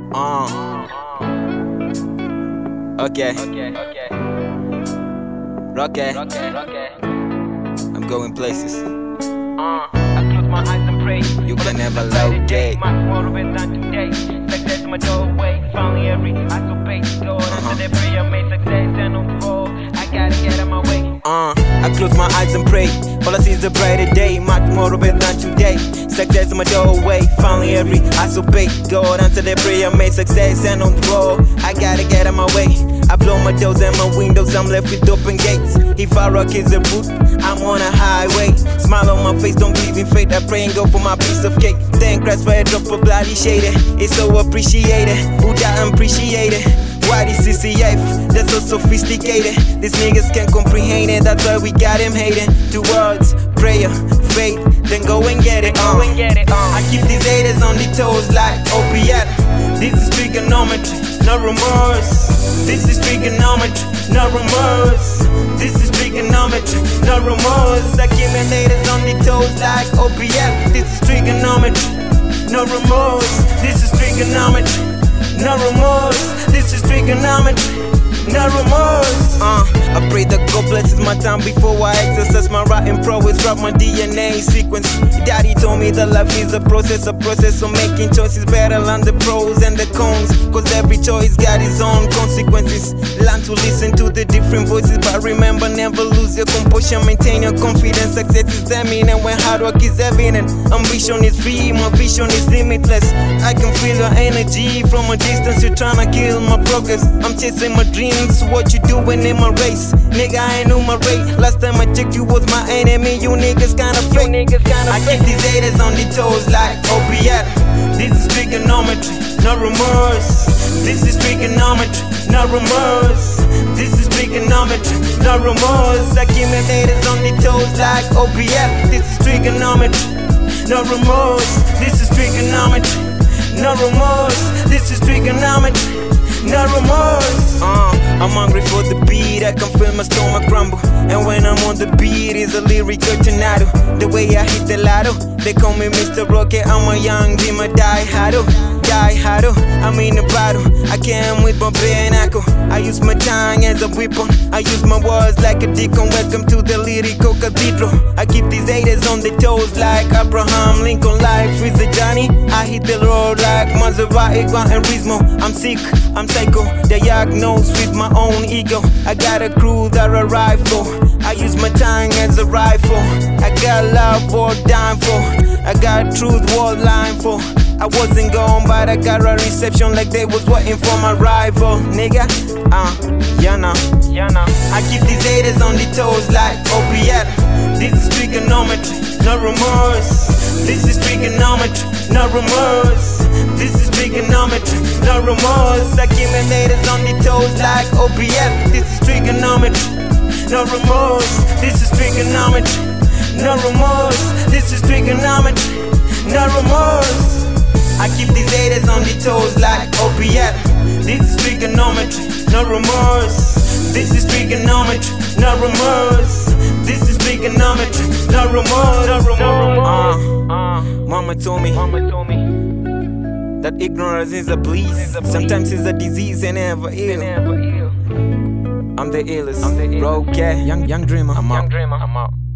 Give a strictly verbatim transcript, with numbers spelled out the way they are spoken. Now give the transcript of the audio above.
Uh. Okay. Rocket. I'm going places. Uh, I close my eyes and pray. You can never locate. My tomorrow is not today. Success in my doorway. Finally every I so bait. Lord, Uh-huh. after that prayer, I made success and no fall. I gotta get out my way. Uh, I close my eyes and pray. All I see is a brighter day. My tomorrow is not today. Success in my doorway. Finally every I so bait. God, answer that prayer, made success and on roll. I gotta get out my way. I blow my doors and my windows, I'm left with open gates. If I rock is a boot, I'm on a highway. Smile on my face, don't believe in fate. I pray and go for my piece of cake. Thank Christ for a drop of bloody shaded. It's so appreciated. Who die appreciated? Why this C C F? That's so sophisticated. These niggas can't comprehend it. That's why we got him hating. Two words, prayer, faith, then go and get it. Go and get it. Uh. I keep these haters on the toes like opiate. This is trigonometry, no remorse. This is trigonometry, no remorse. This is trigonometry, no remorse. I keep my haters on the toes like opiate. This is trigonometry, no remorse. This is trigonometry, no remorse. This is trigonometry, no remorse. Uh, I pray that God blesses my time before I exercise my writing prowess. Write my D N A sequence. Daddy told me that life is a process, a process of making choices. Better learn the pros and the cons, cause every choice got its own consequences. Learn to listen to the different voices, but remember never lose your composure. Maintain your confidence. Success is eminent when hard work is evident. Ambition is free, my vision is limitless. I can feel your energy from a distance. You're trying to kill my progress. I'm chasing my dreams. What you doing in my race? Nigga, I ain't know my rate. Last time I checked, you was my enemy. You niggas kinda fake. niggas kinda I fake. keep these haters on the toes like opiate. This is trigonometry, no remorse. This is trigonometry, no remorse. This is trigonometry, no remorse. I keep my haters on the toes like opiate. This is trigonometry, no remorse. This is trigonometry, no remorse. This is trigonometry, no remorse. Uh, I'm hungry for the beat, I can feel my stomach crumble. And when I'm on the beat, it's a lyrical tornado. The way I hit the lotto, they call me Mister Rocket. I'm a young dreamer, die hardo, die hardo. I'm in a battle, I came with my bare knuckle. I use my tongue as a weapon, I use my words like a deacon. Welcome to the lyrical cathedral. I keep these haters on the toes like Abraham Lincoln. Life is a journey, I hit the road like Maserati, Gran Turismo. I'm sick, I'm psycho, diagnosed with my own ego. I got a crew that I ride for. I use my tongue as a rifle. I got love for dying for. I got truth worth lying for. I wasn't gone, but I got a reception like they was waiting for my rival. Nigga, uh, yeah nah. Yeah, nah. I keep these haters on the toes like opiate. This is trigonometry, no remorse. This is trigonometry, no remorse. This is trigonometry, no remorse. I keep my haters on the toes like opiate. This is trigonometry, no remorse. This is trigonometry, no remorse. This is trigonometry, no remorse. I keep these haters on the toes like opiate. This is trigonometry, no remorse. This is trigonometry, no remorse. This is trigonometry, no remorse. No remorse. Uh, Uh, mama told me mama told me that ignorance is a bliss. Sometimes it's a disease and never they ill. never ill. I'm the illest, I'm the illest. Rocket, young young dreamer. I'm Young out. dreamer, I'm out.